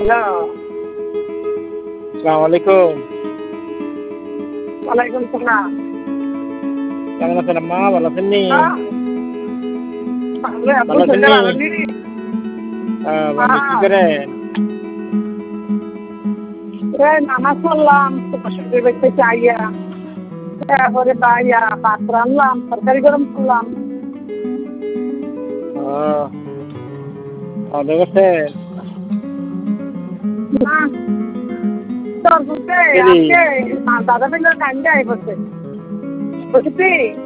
Hello, আসসালামু আলাইকুম। ওয়ালাইকুম সালাম। কেমন আছেন আম্মা? ভালো আছেন নি? হ্যাঁ, ভালো আব্বু ভালো আছেন শরীরটা নি? ভালো নি? ভালো কি হ্যাঁ, করেন? এই নামাজ পড়লাম শ্বশুর বাড়িতে চাইয়া, তারপরে বাইয়া ভাত রান্নলাম, তরকারি গরম করলাম। ও, খাওয়া-দাওয়া করছেন? না, তোর বুঝতে দেরি। আজকে দাদা ফেলে কান্দে আই বসে বুঝলি?